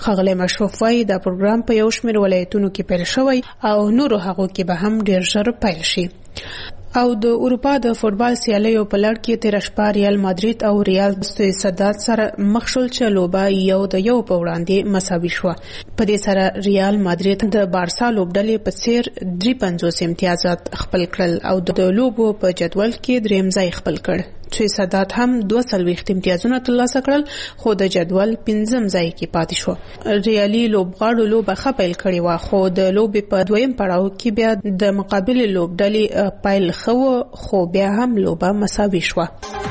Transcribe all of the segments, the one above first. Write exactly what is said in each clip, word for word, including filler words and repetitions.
ښاغلی مشرف وایي دا پروګرام په یو شمېر ولایتونو کې پیل شوی او نورو هغو کې به هم ډېر ژر پیل شي. او د اروپا د فوټبال سیالیو په لړ کې تیر شپه ریال مادرید او ریال سوسیداد سره مخ شول چې لوبه یو د یو په وړاندې مساوي شوه. په دې سره ریال مادرید د بارسا لوبډلې په څیر درې پنځوس امتیازات خپل کړل او د لوبو په جدول کې دریم ځای خپل کړ. سوسیداد هم دوه څلوېښت امتیازونه ترلاسه کړل خو د جدول پنځم ځای کې پاتې شو. ریالي لوبغاړو لوبه ښه پیل کړې وه خو د لوبې په دویم پړاو کې بیا د مقابل لوبډلې پیل خو خو بیا هم لوبه مساوي شوه.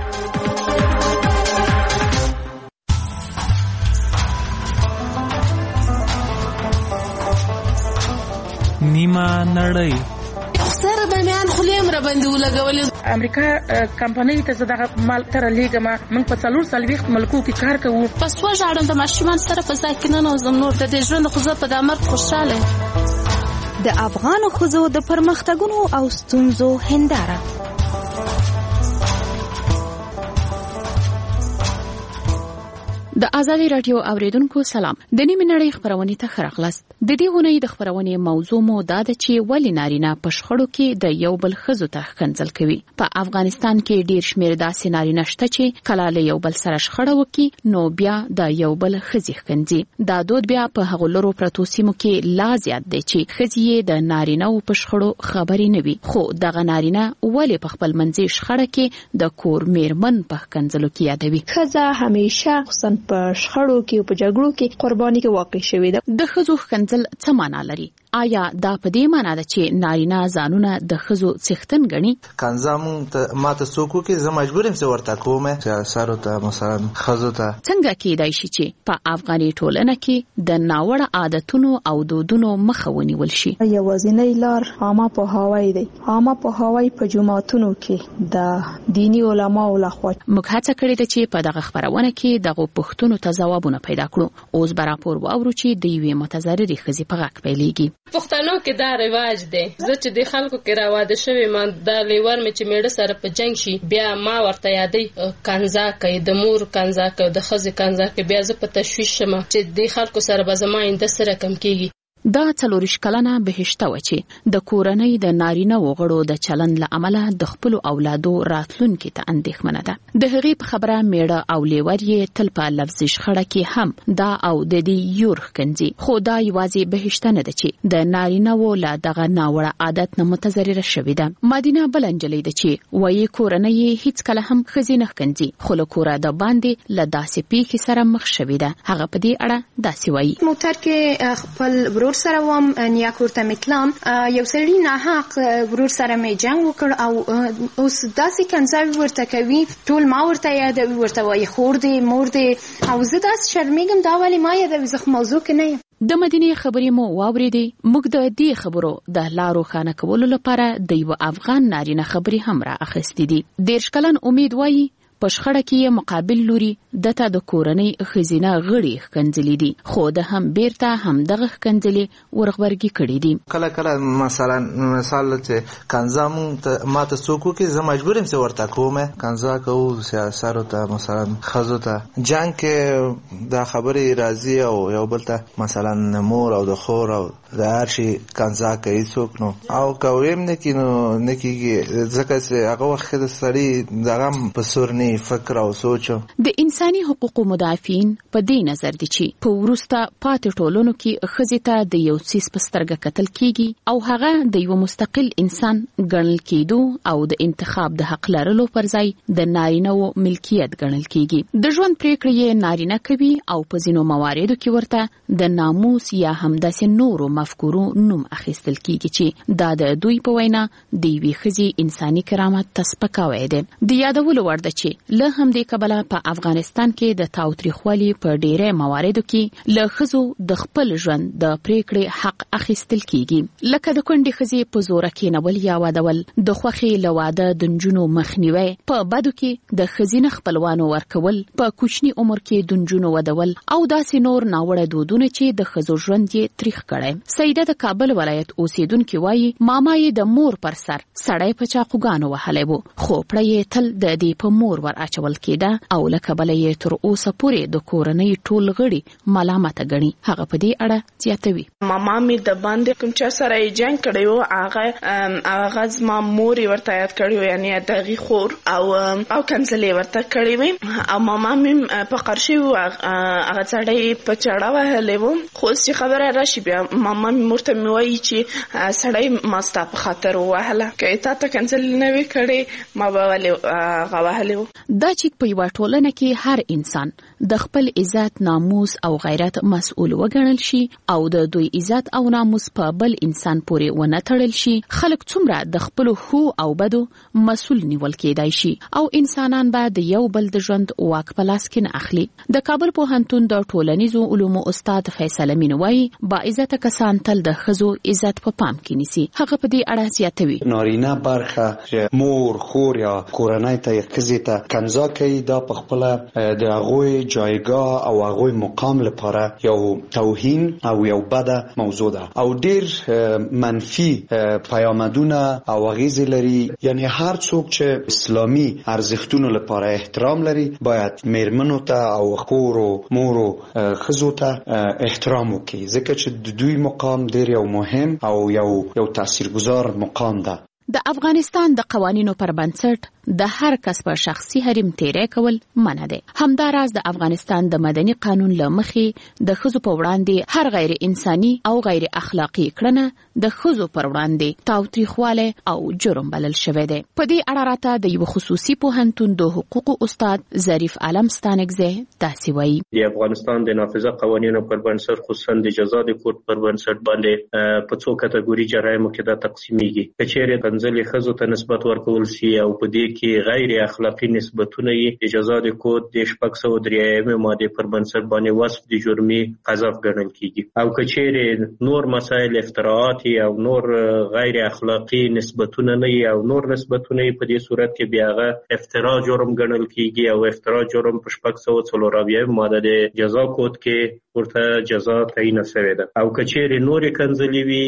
نیمه نړۍ سره د میان خلیم را باندې ولګولې. امریکا کمپنۍ ته زداغه مال تر لیګه ما موږ په څلور سلويخت ملکو کې کار کوو. پس و ژړم د ماشومان سره په ځای کې نه نوزم نور د دې ژوند خو زه په د امر خوشاله. د افغان ښځو د پرمختګونو او ستونزو هنداره. د آزادي رادیو اوریدونکو سلام. د نیمه نړۍ خبرونه ته خراغلاست. د دې غونې د خبرونه موضوع مو دا ده چې ولې نارینه په شخړو کې د یو بل ښځو ته ښکنځل کوي. په افغانستان کې ډیر شمیر داسې نارینه شته چې کله له یو بل سره شخړه وکړي نو بیا د یو بل ښځې ښکنځي. دا دود بیا په هغو لرو پرتو سیمو کې لا زیات دی چې ښځې د نارینه په شخړو خبرې نه وي. خو دغه نارینه ولې په خپل منځي شخړه کې د کور میرمن په ښکنځلو کې یادوي. ښځه همیشه خصوصا په شخړو کې او په جګړو کې قرباني کې واقع شوې ده. د ښځو ښکنځل څه معنا لري؟ آیا دا په دې معنا ده چې نارینه ځانونه د ښځو څښتن ګڼي؟ کنځامو ته ماته څوک کې زه مجبور یم چې ورته کوم چې سارو ته مثلا ښځو ته څنګه کېدای شي چې په افغاني ټولنه کې د ناوړه عادتونو او دودونو مخه ونیول شي؟ یوازینی لار عامه پوهاوی دی. عامه پوهاوی په جماعتونو کې د دینی علماو لخوا. موږ هڅه کړې ده چې په دغه خبرونه کې دغه پوښتنو ته ځوابونه پیدا کړو. اوس به راپور واورو چې د یوې متضررې ښځې په غږ پیلېږي. پښتنو کې دا رواج دی. زه چې د خلکو کې راواده شوی ما دا لیور مې چې میړه سره په جنگ شي بیا ما ورته یادې کنزا کوي د مور کنزا کوي د ښځې کنزا کوي. بیا زه په تشویش شم چې د خلکو سره به زما آینده سره کم کېږي. دا څلوریش کلنه بهشته و چې د کورنۍ د نارینه وغړو د چلند له امله د خپل اولادو راتلونکي ته اندېښمنه ده. د هغې په خبره میړه او لیور یې تل په لفظي شخړه کې هم دا او د دې یور ښکنځي. خو دا یوازې بهشته نه ده چې د نارینه و له دغه ناوړه عادت نه متضرره شوې ده. مدینه بل نجلۍ ده چې وایي کورنۍ یې هیڅکله هم ښځې نه ښکنځي خو له کوره د باندې له داسې پیښې سره مخ شوې ده. هغه په دې اړه داسې وایي. موټر کې خپل سره وم نیا کورته متلم یو سړی نه حق ورور سره مې جنگ وکړ او اوس داسې کنځاوي ورته کوي ټول ما ورته یادوي ورته وایي خور دې مور دې او زه داسې شرمېږم دا ولې ما یادوي زه موضوع کې نه یم. د مدینې خبرې مو واورېدې. موږ د دې خبرو د لا روښانه کولو لپاره د یو افغان نارینه خبرې هم را اخیستې دي. دېرش کلن امید وایي په شخړه کې مقابل لوري دته د کورنۍ ښځینه غړي ښکنځلې دي خو د هم بیرته هم دغه ښکنځلې ورغبرګي کړي دي. کله کله مثلا مثال چې کنځامو ته ماته څوک کې زه مجبور یم چې ورته کوم کنځا کوو سیاسارو ته مثلا ښځو ته جنگ کې دا خبرې راځي او یو بل ته مثلا مور او د خور او د هر شي کنځا کوي څوک نو او کویم نه کې نو نه کېږي ځکه چې هغه وخت د سړي دغه په سور نه فکر او سوچ. د انساني حقوقو مدافعین په دې نظر دي چې په وروسته پاتې ټولنو کې ښځې ته د یو څیز په سترګه کتل کیږي او هغه د یو مستقل انسان ګڼل کېدو او د انتخاب د حق لرلو پر ځای د نارینه و ملکیت ګڼل کیږي. د ژوند پریکړې یې نارینه کوي او په ځینو مواردو کې ورته د ناموس یا همداسې نورو مفکورو نوم اخیستل کیږي چې دا د دوی په وینا د یوې ښځې انساني کرامت ته سپکاوی دی. د یادولو وړ ده چې له همدې کبله په افغانستان کې د تاوتریخوالي په ډېرې مواردو کې له ښځو د خپل ژوند د پریکړې حق اخیستل کیږي لکه د کونډې ښځې په زوره کېنول یا وادول د خوښې له واده د نجونو مخنیوی په بدو کې د ښځینه خپلوانو ورکول په کوچني عمر کې د نجونو ودول او داسې نور ناوړه دودونه چې د ښځو ژوند یې تریخ کړی. سیده د کابل ولایت اوسیدونکې وایي ماما یې د مور پر سر سړی په چاقوګانو وهلی و خو پړه یې تل د دې په مور ور اچول کېده او لکه بلې تر اوسه پورې د کورنۍ ټول غړي ملامت غني. هغه په دې اړه زیاتوي. ماما می د باندې کوم چا سره یې جنگ کړی و، هغه هغه زما مور ورته یاد کړی و، یعنی دغه خور او او کنسلې ورته کړی و او ماما می په قرشي و، هغه سړی په چړه وهلې و. خو چې خبره راشي بیا ماما می مرته می وایي چې سړی ما ستا په خاطر وهله، که تا ته کنسل نه وي کړی ما به ولې هغه وهلی و. دا چې په یوه ټولنه کې هر انسان د خپل عزت، ناموس او غیرت مسؤل وګڼل شي او د دوی عزت او ناموس په بل انسان پورې ونه تړل شي، خلک څومره د خپل خو او بدو مسؤل نیول کېدای شي او انسانان به د یو بل د ژوند واک په لاس کې نه اخلي. د کابل پوهنتون د ټولنیزو علومو استاد فیصل امین وایي با عزت کسان تل د ښځو عزت په پام کې نیسي. هغه په دې اړه زیاتوي. نارینه برخه مور، خور یا کورنۍ ته ښځې ته کنځا کوي، دا په خپله د هغوی جایګاه او هغوی مقام لپاره یو توهین او یو بده موضوع ده او ډیر منفي پیامدونه او اغیزې لري. یعنی هر څوک چې اسلامي ارزښتونو لپاره احترام لري باید میرمنو ته او خور او مور او ښځو ته احترام وکړي، ځکه چې د دوی مقام ډیر یو مهم او یو یو تاثیرگذار مقام ده. د افغانستان د قوانینو پر بنسټ د هر کس په شخصي حریم تیری کول منع دی. همداراز د افغانستان د مدني قانون له مخې د ښځو په وړاندې هر غیر انساني او غیر اخلاقی کړنه د ښځو پر وړاندې تاوتریخوالی او جرم بلل شوی دی. په دې اړه راته د یو خصوصي پوهنتون د حقوقو استاد ظریف عالم ستانکزی داسې وایي. د افغانستان د نافذه قوانینو پر بنسټ خصوصا د جزا د کود پر بنسټ باندې په څو کټګوري جرایمو کې دا تقسیمیږي. کچېرې کنځلې ښځو ته نسبت ورکول شي او په دې کې غیر اخلاقی نسبتونه یې د جزا د کود د شپږ سوه درېیمې مادې پر بنسټ باندې وصف د جرمي قذف ګڼل کیږي. او کچېرې نور مسایل افتراعات او نور غیر اخلاقی نسبتونه نه او نور نسبتونه په دې صورت کې بیا هغه افترا جرم ګڼل کیږي او افترا جرم په شپږ سوه څلور اویایم ماده د جزا کود کې ورته جزا تعیین شوې ده. او کچېرې نورې کنځلې وي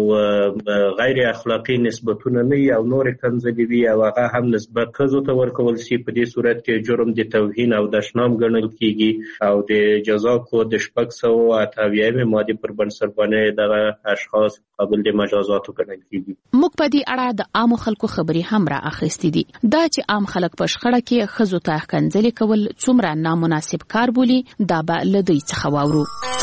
او غیر اخلاقی نسبتونه نه او نورې کنځلې وي او هغه هم نسبت ښځو ته ورکول شي، په دې صورت کې جرم د توهین او دشنام ګڼل کیږي او د جزا کود د شپږ سوه اته اویایم مادې پر بنسټ باندې دغه اشخاص قابل د مجازاتو ګڼل کیږي. موږ په دې اړه د عامو خلکو خبرې هم را اخیستې دي. دا چې عام خلک په شخړه کې ښځو ته کنځلې کول څومره نامناسب کار بولي دا به له دوی څخه واورو.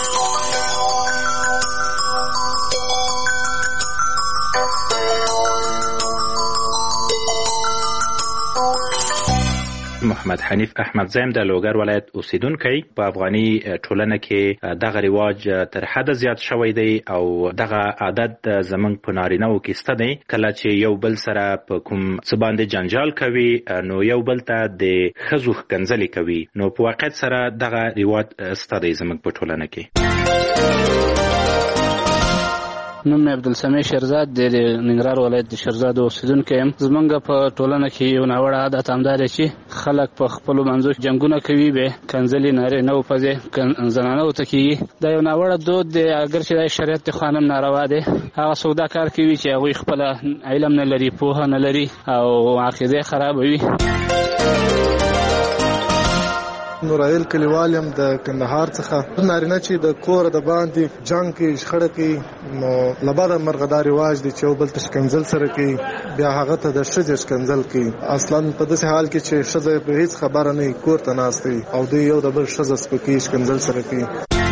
محمد حنیف احمد زیم د لوګر ولایت اوسیدونکی. په افغاني ټولنه کې دغه رواج تر حد زیات شوی دی او دغه عادت زمونږ په نارینه‌و کې سته دی. کله چې یو بل سره په کوم څه باندې جنجال کوي نو یو بل ته د ښځو ښکنځلې کوي، نو په واقعیت سره دغه رواج سته دی زمونږ په ټولنه کې. نوم مې عبدالسمیع شیرزاد دی، د ننګرهار ولایت د شیرزاد اوسیدونکی یم. زمونږ په ټولنه کې یو ناوړه عادت همدا دی چې خلک په خپلو منځو کې جنګونه کوي، بیا کنځلې نارینه و په ځای زنانهو ته کېږي. دا یو ناوړه دود دی، اگر چې دا شریعت د خانم ناروا دی. هغه څوک دا کار کوي چې هغوی خپله علم نه لري، پوهه نه لري او عقیده خرابوي. نورایل کلیوال یم د کندهار څخه. نارینه چې د کور د باندې جنګ کوي، شخړه کوي، نو له بده مرغه دا رواج دی چې یو بل ته ښکنځل سره کوي، بیا هغه ته د ښځې ښکنځل کوي. اصلا په داسې حال کې چې ښځه په هېڅ خبره نه وي، کور ته ناست وي او دوی یو د بل ښځه سپکوي، ښکنځل سره کوي.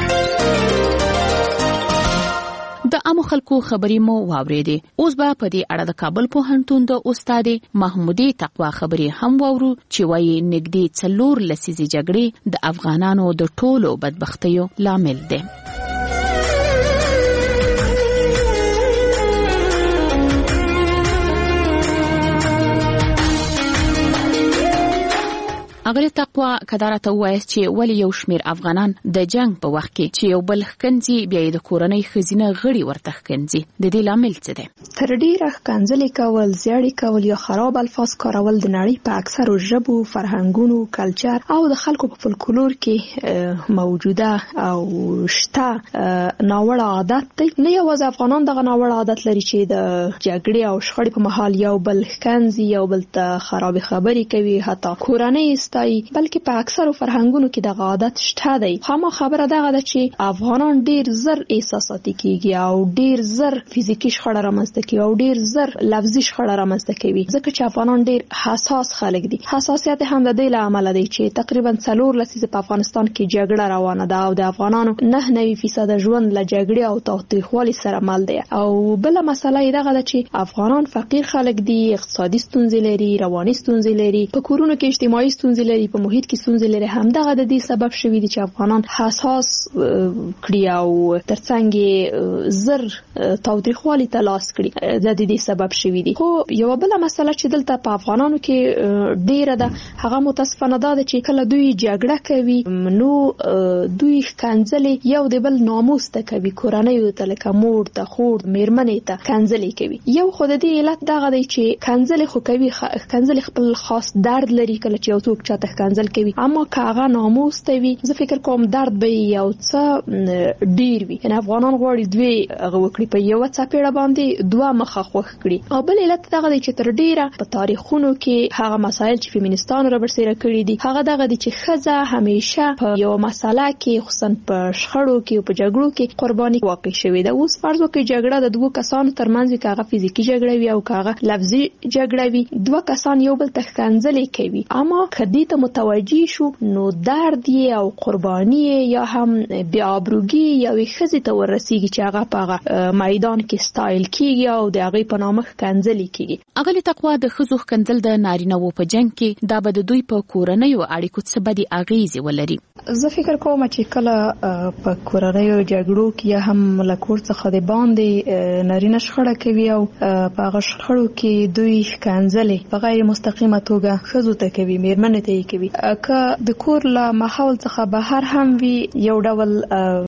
د عامو خلکو خبرې مو واورېدې. اوس به په دې اړه د کابل پوهنتون د استاد محمودي تقوا خبرې هم واورو چې وایي نږدې څلور لسیزې جګړې د افغانانو د ټولو بدبختیو لامل دی. اغلی تقوا کدارت وایي چې ولی یو شمیر افغانان د جنگ په وخت کې چې یو بل ښکنځي بیا د کورنۍ خزینه غړي ورته ښکنځي د دې لامل څه دی؟ تر ډیره ښکنځلې کول، زیاړې کول یا خراب الفاظ کارول د نړۍ په اکثرو ژبو، فرهنګونو، کلچر او د خلکو په فولکلور کې موجوده او شته ناوړه عادت دی. نه یوازې افغانان دغه ناوړه عادت لري چې د جګړې او شخړې په مهال یو بل ښکنځي، یو بل ته خرابې خبرې کوي، حتی کورنۍ ستایي، بلکې په اکثرو فرهنګونو کې دغه عادت شته دی. خامہ خبره دغه ده چې افغانان ډیر زر احساساتي کیږي او ډیر زر فزیکی شخړه رامنځته کوي او ډیر زر لفظي شخړه رامنځته کوي، ځکه چې افغانان ډیر حساس خلک دي. حساسیت هم د دې له امله دی چې تقریبا څلور لسیزه په افغانستان کې جګړه روانه ده او د افغانانو نه نوي فیصد ژوند له جګړې او تاوتریخوالي سره مل دی. او بل مسله یې دغه ده چې افغانان فقیر خلک دي، اقتصادي ستونزې لري، رواني ستونزې لري، په کورونو کې اجتماعي ستونزې لري، په محیط کې ستونزې لري. همدغه د دې سبب شوی دی چې افغانان حساس کړي او ترڅنګ زر تاوتریخوالي ته لاس کړي. د دې سبب شوی دی. خو یو بل مسله چې دلته په افغانانو کې ډیره ده هغه متاسفانه ده چې کله دوی جګړه کوي نو دوی ښکنځلې یو د بل ناموس ته کوي، کورنۍ ته لکه مور ته، خور، میرمنې ته ښکنځلې کوي. یو خو د دې علت دغه دی چې ښکنځلې خو کوي، ښکنځلې خپل خاص درد لري کله چې یو څوک چاته ښکنځل کوي، اما که هغه ناموس ته وي زه فکر کوم درد به یو څه ډیر وي. یعنې افغانان غواړي دوی هغه وکړي په یوه څپېړه باندې دوه مخه خوښ کړي. او بل علت دغه دی چې تر ډیره په تاریخونو کې هغه مسایل چې فیمینیستانو رابرسېره کړي دي هغه دغه دی چې ښځه همیشه په یو مسله کې خصوصا په شخړو کې او په جګړو کې قرباني واقع شوې ده. اوس فرض وکړئ جګړه د دوه کسانو ترمنځ وي، که هغه فزیکي جګړه وي او که هغه لفظي جګړه وي، دوه کسان یو بل ته ښکنځلې کوي، اما که دې ته متوجه شو نو درد یې او قرباني یا هم بې آبروګي یوې ښځې ته ورسیږي چې هغه په هغه میدان کې ستایل کیږي او د هغې په نامه ښکنځلې کیږي. اغلی تقوا د ښځو ښکنځل د نارینه‌وو په جنګ کې دا به د دوی په کورنیو اړیکو څه بدې اغیزې ولري؟ زه فکر کوم چې کله په کورنیو جګړو کې یا هم له کور څخه د باندې نارینه شخړه کوي او په هغه شخړو کې دوی ښکنځلې په غیر مستقیمه توګه ښځو ته کوي، میرمنې ته یې کوي، که د کور له ماحول څخه بهر هم وي یو ډول